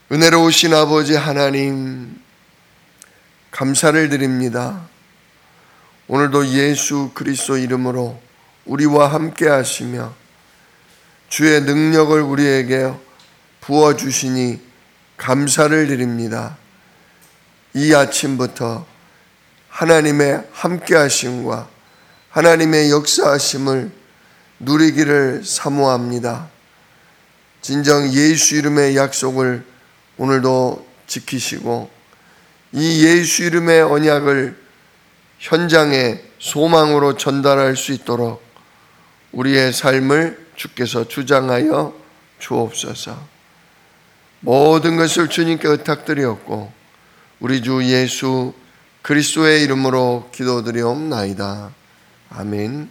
은혜로우신 아버지 하나님, 감사를 드립니다. 오늘도 예수 그리스도 이름으로 우리와 함께 하시며 주의 능력을 우리에게 부어주시니 감사를 드립니다. 이 아침부터 하나님의 함께 하심과 하나님의 역사하심을 누리기를 사모합니다. 진정 예수 이름의 약속을 오늘도 지키시고 이 예수 이름의 언약을 현장에 소망으로 전달할 수 있도록 우리의 삶을 주께서 주장하여 주옵소서. 모든 것을 주님께 의탁드리었고 우리 주 예수 그리스도의 이름으로 기도드리옵나이다. 아멘.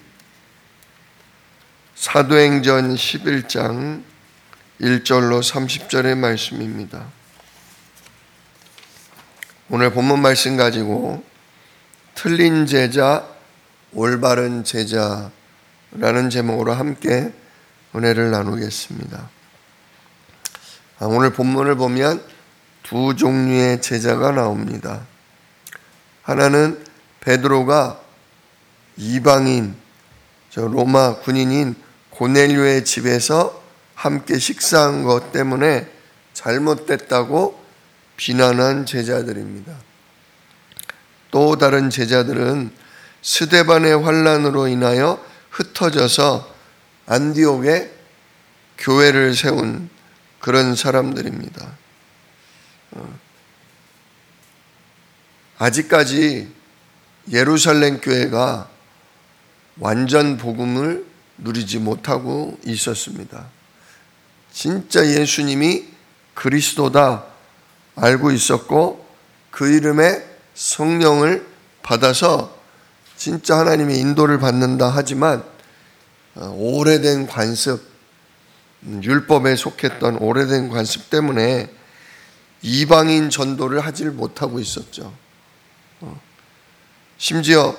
사도행전 11장 1절로 30절의 말씀입니다. 오늘 본문 말씀 가지고 틀린 제자, 올바른 제자라는 제목으로 함께 은혜를 나누겠습니다. 오늘 본문을 보면 두 종류의 제자가 나옵니다. 하나는 베드로가 이방인, 로마 군인인 고넬료의 집에서 함께 식사한 것 때문에 잘못됐다고 비난한 제자들입니다. 또 다른 제자들은 스데반의 환난으로 인하여 흩어져서 안디옥에 교회를 세운 그런 사람들입니다. 아직까지 예루살렘 교회가 완전 복음을 누리지 못하고 있었습니다. 진짜 예수님이 그리스도다 알고 있었고 그 이름에 성령을 받아서 진짜 하나님의 인도를 받는다 하지만 오래된 관습, 율법에 속했던 오래된 관습 때문에 이방인 전도를 하질 못하고 있었죠. 심지어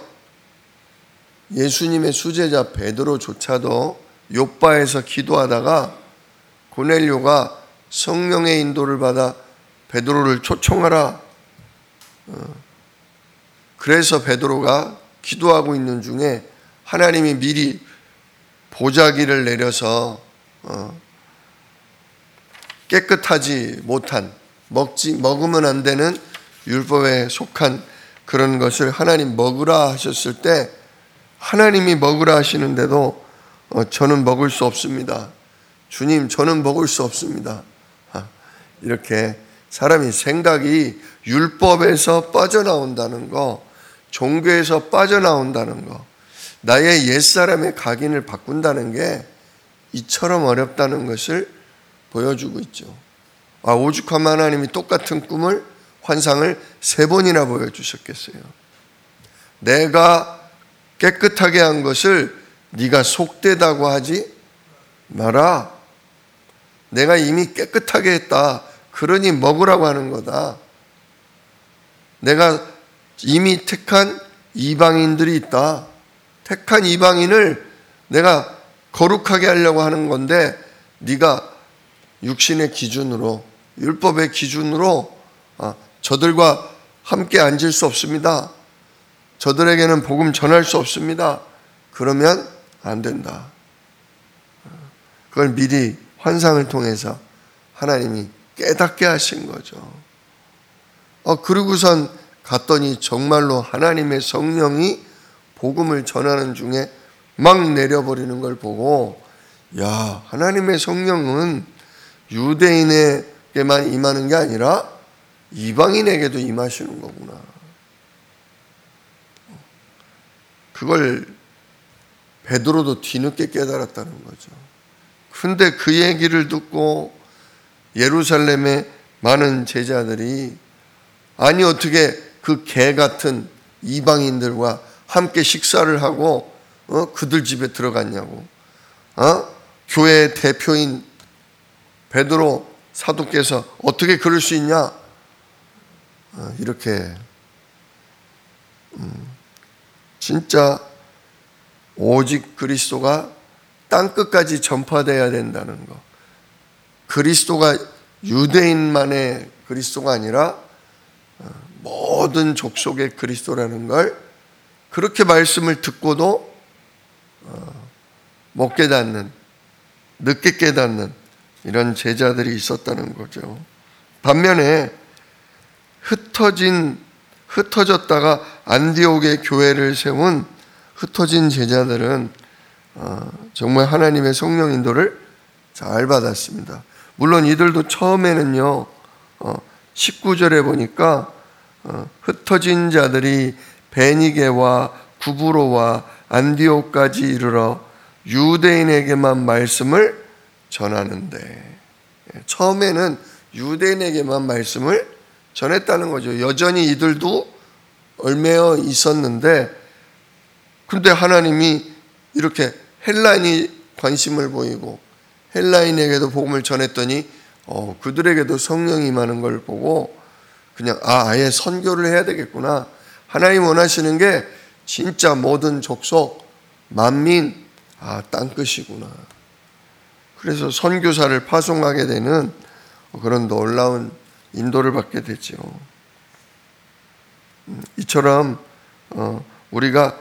예수님의 수제자 베드로조차도 욥바에서 기도하다가 고넬료가 성령의 인도를 받아 베드로를 초청하라. 그래서 베드로가 기도하고 있는 중에 하나님이 미리 보자기를 내려서 깨끗하지 못한 먹으면 안 되는 율법에 속한 그런 것을 하나님 먹으라 하셨을 때 하나님이 먹으라 하시는데도 저는 먹을 수 없습니다. 주님, 저는 먹을 수 없습니다. 이렇게 사람이 생각이 율법에서 빠져나온다는 거, 종교에서 빠져나온다는 거, 나의 옛사람의 각인을 바꾼다는 게 이처럼 어렵다는 것을 보여주고 있죠. 오죽하면 하나님이 똑같은 꿈을, 환상을 3번이나 보여주셨겠어요. 내가 깨끗하게 한 것을 네가 속되다고 하지 마라. 내가 이미 깨끗하게 했다. 그러니 먹으라고 하는 거다. 내가 이미 택한 이방인들이 있다. 택한 이방인을 내가 거룩하게 하려고 하는 건데 네가 육신의 기준으로, 율법의 기준으로 저들과 함께 앉을 수 없습니다. 저들에게는 복음 전할 수 없습니다. 그러면 안 된다. 그걸 미리 환상을 통해서 하나님이 깨닫게 하신 거죠. 그러고선 갔더니 정말로 하나님의 성령이 복음을 전하는 중에 막 내려버리는 걸 보고, 야, 하나님의 성령은 유대인에게만 임하는 게 아니라 이방인에게도 임하시는 거구나. 그걸 베드로도 뒤늦게 깨달았다는 거죠. 근데 그 얘기를 듣고 예루살렘의 많은 제자들이 아니 어떻게 그 개 같은 이방인들과 함께 식사를 하고 그들 집에 들어갔냐고. 교회의 대표인 베드로 사도께서 어떻게 그럴 수 있냐. 이렇게 진짜 오직 그리스도가 땅끝까지 전파되어야 된다는 것. 그리스도가 유대인만의 그리스도가 아니라 모든 족속의 그리스도라는 걸 그렇게 말씀을 듣고도 못 깨닫는, 늦게 깨닫는 이런 제자들이 있었다는 거죠. 반면에 흩어졌다가 안디옥의 교회를 세운 흩어진 제자들은 정말 하나님의 성령 인도를 잘 받았습니다. 물론 이들도 처음에는요, 19절에 보니까 흩어진 자들이 베니게와 구브로와 안디옥까지 이르러 유대인에게만 말씀을 전하는데, 처음에는 유대인에게만 말씀을 전했다는 거죠. 여전히 이들도 얽매여 있었는데, 근데 하나님이 이렇게 헬라인이 관심을 보이고 헬라인에게도 복음을 전했더니 그들에게도 성령이 임하는 걸 보고 그냥 아예 선교를 해야 되겠구나. 하나님 원하시는 게 진짜 모든 족속, 만민, 땅끝이구나. 그래서 선교사를 파송하게 되는 그런 놀라운 인도를 받게 되죠. 이처럼 우리가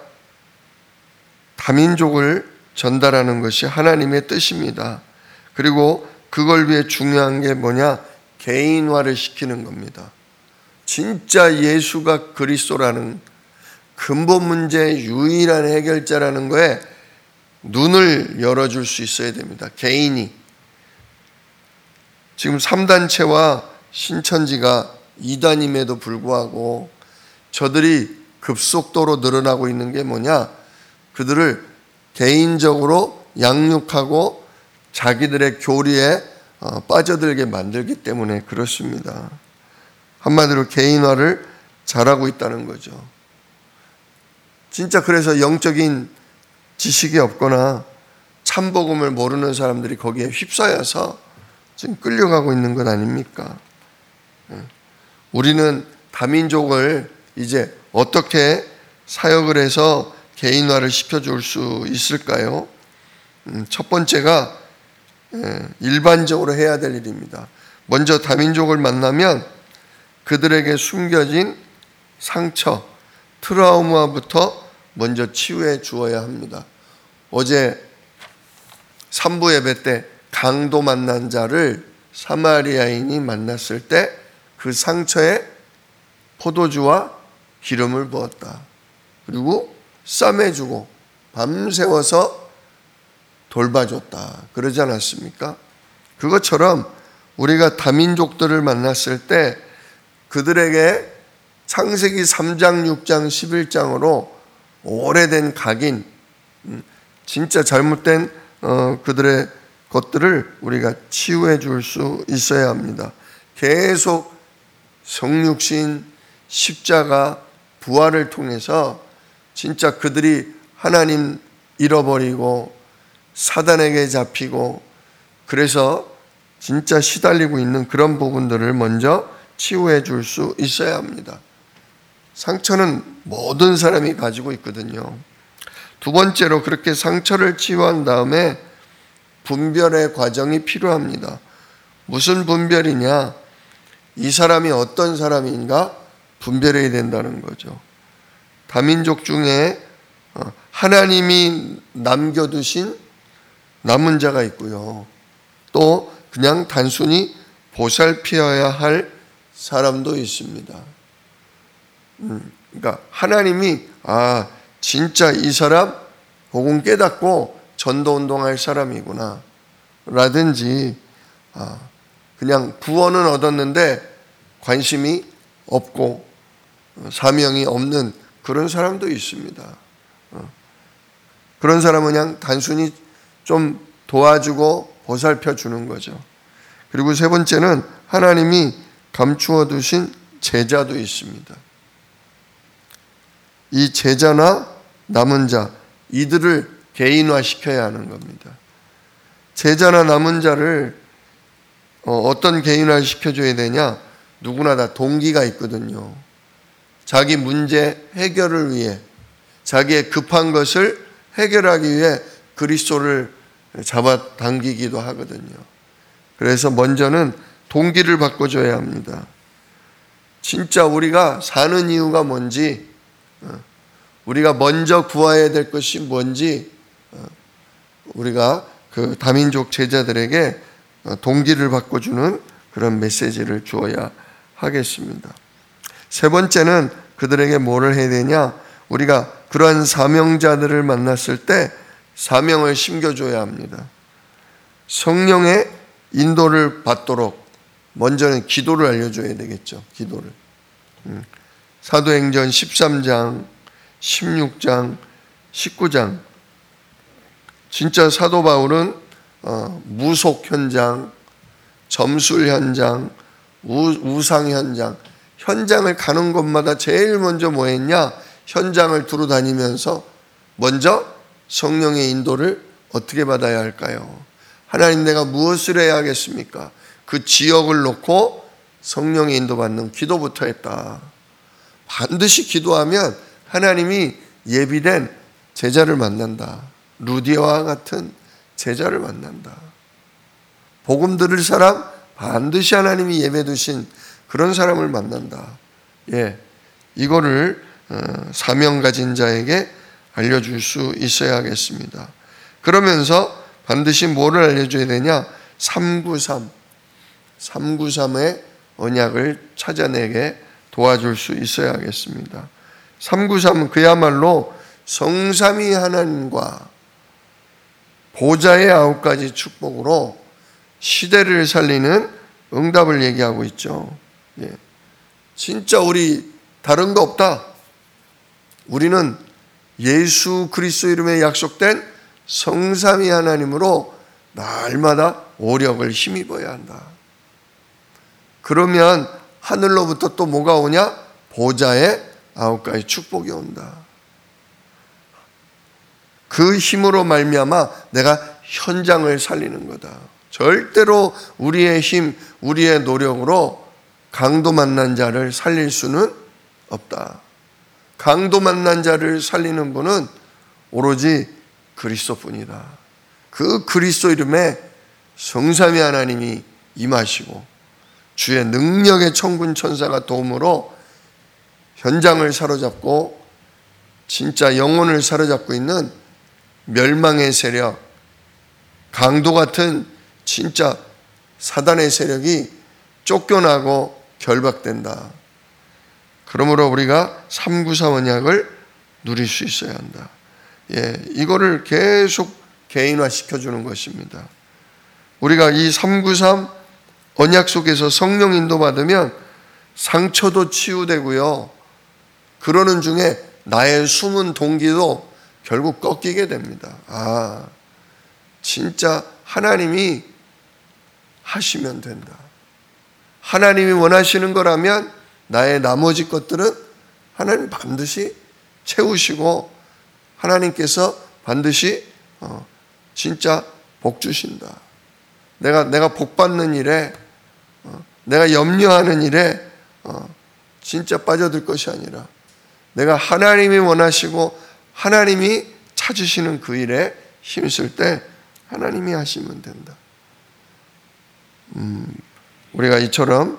다민족을 전달하는 것이 하나님의 뜻입니다. 그리고 그걸 위해 중요한 게 뭐냐? 개인화를 시키는 겁니다. 진짜 예수가 그리스도라는 근본 문제의 유일한 해결자라는 거에 눈을 열어줄 수 있어야 됩니다. 개인이. 지금 3단체와 신천지가 2단임에도 불구하고 저들이 급속도로 늘어나고 있는 게 뭐냐? 그들을 개인적으로 양육하고 자기들의 교리에 빠져들게 만들기 때문에 그렇습니다. 한마디로 개인화를 잘하고 있다는 거죠. 진짜 그래서 영적인 지식이 없거나 참복음을 모르는 사람들이 거기에 휩싸여서 지금 끌려가고 있는 것 아닙니까? 우리는 다민족을 이제 어떻게 사역을 해서 개인화를 시켜줄 수 있을까요? 첫 번째가 일반적으로 해야 될 일입니다. 먼저 다민족을 만나면 그들에게 숨겨진 상처, 트라우마부터 먼저 치유해 주어야 합니다. 어제 3부 예배 때 강도 만난 자를 사마리아인이 만났을 때 그 상처에 포도주와 기름을 부었다. 그리고 싸매주고 밤새워서 돌봐줬다. 그러지 않았습니까? 그것처럼 우리가 다민족들을 만났을 때 그들에게 창세기 3장, 6장, 11장으로 오래된 각인, 진짜 잘못된 그들의 것들을 우리가 치유해 줄 수 있어야 합니다. 계속 성육신, 십자가, 부활을 통해서 진짜 그들이 하나님 잃어버리고 사단에게 잡히고 그래서 진짜 시달리고 있는 그런 부분들을 먼저 치유해 줄 수 있어야 합니다. 상처는 모든 사람이 가지고 있거든요. 두 번째로 그렇게 상처를 치유한 다음에 분별의 과정이 필요합니다. 무슨 분별이냐? 이 사람이 어떤 사람인가 분별해야 된다는 거죠. 다민족 중에 하나님이 남겨두신 남은 자가 있고요. 또 그냥 단순히 보살피어야 할 사람도 있습니다. 그러니까 하나님이 진짜 이 사람 복음 깨닫고 전도 운동할 사람이구나 라든지 그냥 구원은 얻었는데 관심이 없고 사명이 없는 그런 사람도 있습니다. 그런 사람은 그냥 단순히 좀 도와주고 보살펴 주는 거죠. 그리고 세 번째는 하나님이 감추어 두신 제자도 있습니다. 이 제자나 남은 자, 이들을 개인화시켜야 하는 겁니다. 제자나 남은 자를 어떤 개인화를 시켜줘야 되냐? 누구나 다 동기가 있거든요. 자기 문제 해결을 위해, 자기의 급한 것을 해결하기 위해 그리스도를 잡아당기기도 하거든요. 그래서 먼저는 동기를 바꿔줘야 합니다. 진짜 우리가 사는 이유가 뭔지, 우리가 먼저 구해야 될 것이 뭔지, 우리가 그 다민족 제자들에게 동기를 바꿔주는 그런 메시지를 주어야 하겠습니다. 세 번째는 그들에게 뭐를 해야 되냐? 우리가 그러한 사명자들을 만났을 때 사명을 심겨줘야 합니다. 성령의 인도를 받도록 먼저는 기도를 알려줘야 되겠죠. 기도를. 사도행전 13장, 16장, 19장. 진짜 사도 바울은 무속 현장, 점술 현장, 우상 현장, 현장을 가는 곳마다 제일 먼저 뭐 했냐? 현장을 두루 다니면서 먼저 성령의 인도를 어떻게 받아야 할까요? 하나님, 내가 무엇을 해야 하겠습니까? 그 지역을 놓고 성령의 인도받는 기도부터 했다. 반드시 기도하면 하나님이 예비된 제자를 만난다. 루디아와 같은 제자를 만난다. 복음 들을 사람 반드시 하나님이 예배 두신 그런 사람을 만난다. 이거를 사명 가진 자에게 알려줄 수 있어야 하겠습니다. 그러면서 반드시 뭐를 알려줘야 되냐? 393의 언약을 찾아내게 도와줄 수 있어야 하겠습니다. 393은 그야말로 성삼위 하나님과 보좌의 9가지 축복으로 시대를 살리는 응답을 얘기하고 있죠. 진짜 우리 다른 거 없다. 우리는 예수 그리스도 이름에 약속된 성삼위 하나님으로 날마다 오력을 힘입어야 한다. 그러면 하늘로부터 또 뭐가 오냐? 보좌의 9가지 축복이 온다. 그 힘으로 말미암아 내가 현장을 살리는 거다. 절대로 우리의 힘, 우리의 노력으로 강도 만난 자를 살릴 수는 없다. 강도 만난 자를 살리는 분은 오로지 그리스도뿐이다. 그 그리스도 이름에 성삼위 하나님이 임하시고 주의 능력의 천군 천사가 도움으로 현장을 사로잡고 진짜 영혼을 사로잡고 있는 멸망의 세력, 강도 같은 진짜 사단의 세력이 쫓겨나고 결박된다. 그러므로 우리가 394 언약을 누릴 수 있어야 한다. 이거를 계속 개인화 시켜주는 것입니다. 우리가 이 393 언약 속에서 성령 인도 받으면 상처도 치유되고요. 그러는 중에 나의 숨은 동기도 결국 꺾이게 됩니다. 진짜 하나님이 하시면 된다. 하나님이 원하시는 거라면 나의 나머지 것들은 하나님 반드시 채우시고 하나님께서 반드시 진짜 복 주신다. 내가 복 받는 일에 내가 염려하는 일에 진짜 빠져들 것이 아니라 내가 하나님이 원하시고 하나님이 찾으시는 그 일에 힘쓸 때 하나님이 하시면 된다. 우리가 이처럼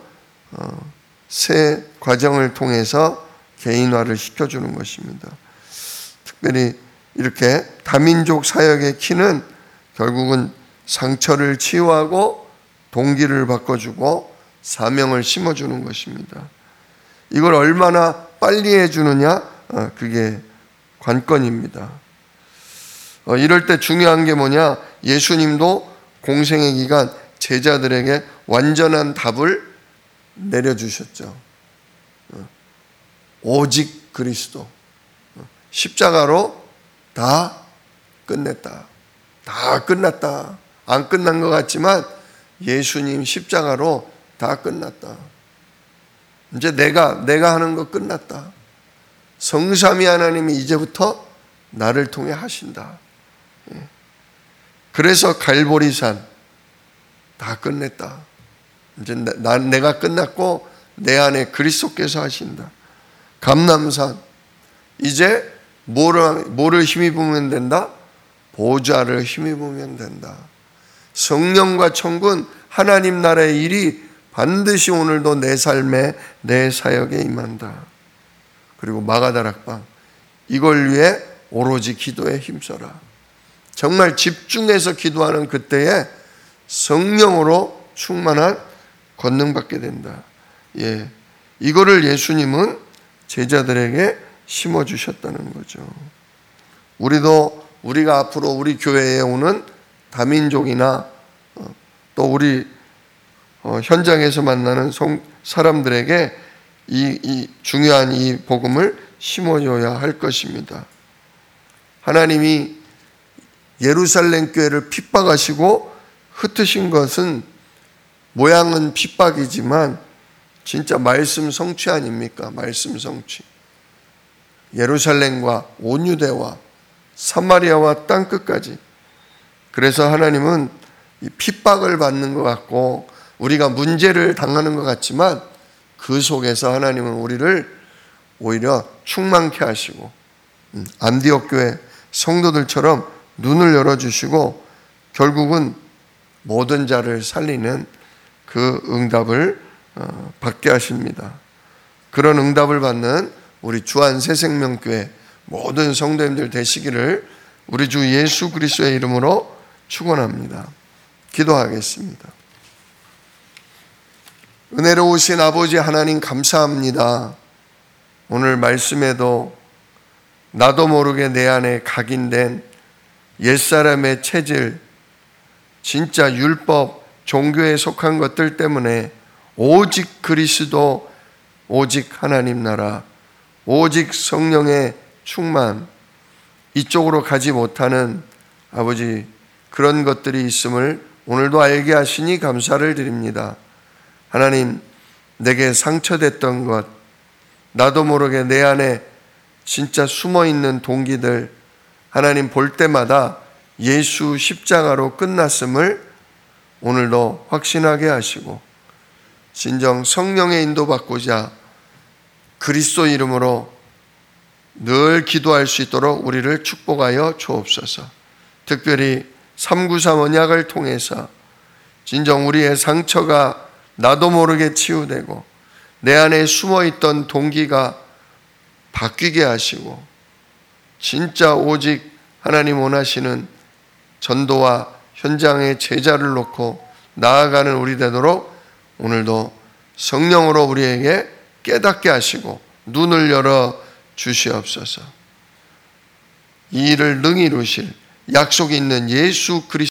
새 과정을 통해서 개인화를 시켜주는 것입니다. 특별히 이렇게 다민족 사역의 키는 결국은 상처를 치유하고 동기를 바꿔주고 사명을 심어주는 것입니다. 이걸 얼마나 빨리 해주느냐, 그게 관건입니다. 이럴 때 중요한 게 뭐냐? 예수님도 공생의 기간 제자들에게 완전한 답을 내려주셨죠. 오직 그리스도. 십자가로 다 끝냈다. 다 끝났다. 안 끝난 것 같지만 예수님 십자가로 다 끝났다. 이제 내가 하는 거 끝났다. 성삼위 하나님이 이제부터 나를 통해 하신다. 그래서 갈보리산 다 끝냈다. 이제 내가 끝났고 내 안에 그리스도께서 하신다. 감람산 이제 뭐를 힘입으면 된다? 보좌를 힘입으면 된다. 성령과 천군 하나님 나라의 일이 반드시 오늘도 내 삶에 내 사역에 임한다. 그리고 마가다락방, 이걸 위해 오로지 기도에 힘써라. 정말 집중해서 기도하는 그때에 성령으로 충만한 권능받게 된다. 예, 이거를 예수님은 제자들에게 심어주셨다는 거죠. 우리가 앞으로 우리 교회에 오는 다민족이나 또 우리 현장에서 만나는 사람들에게 이 중요한 이 복음을 심어줘야 할 것입니다. 하나님이 예루살렘 교회를 핍박하시고 흩으신 것은 모양은 핍박이지만 진짜 말씀 성취 아닙니까? 말씀 성취. 예루살렘과 온 유대와 사마리아와 땅끝까지. 그래서 하나님은 이 핍박을 받는 것 같고 우리가 문제를 당하는 것 같지만 그 속에서 하나님은 우리를 오히려 충만케 하시고 안디옥 교회 성도들처럼 눈을 열어주시고 결국은 모든 자를 살리는 그 응답을 받게 하십니다. 그런 응답을 받는 우리 주안 새생명교회 모든 성도님들 되시기를 우리 주 예수 그리스도의 이름으로 축원합니다. 기도하겠습니다. 은혜로우신 아버지 하나님 감사합니다. 오늘 말씀에도 나도 모르게 내 안에 각인된 옛사람의 체질, 진짜 율법, 종교에 속한 것들 때문에 오직 그리스도, 오직 하나님 나라, 오직 성령의 충만, 이쪽으로 가지 못하는 아버지 그런 것들이 있음을 오늘도 알게 하시니 감사를 드립니다. 하나님, 내게 상처됐던 것, 나도 모르게 내 안에 진짜 숨어있는 동기들, 하나님 볼 때마다 예수 십자가로 끝났음을 오늘도 확신하게 하시고 진정 성령의 인도받고자 그리스도 이름으로 늘 기도할 수 있도록 우리를 축복하여 주옵소서. 특별히 393 언약을 통해서 진정 우리의 상처가 나도 모르게 치유되고 내 안에 숨어있던 동기가 바뀌게 하시고 진짜 오직 하나님 원하시는 전도와 현장의 제자를 놓고 나아가는 우리 되도록 오늘도 성령으로 우리에게 깨닫게 하시고 눈을 열어 주시옵소서. 이 일을 능히 이루실 약속이 있는 예수 그리스도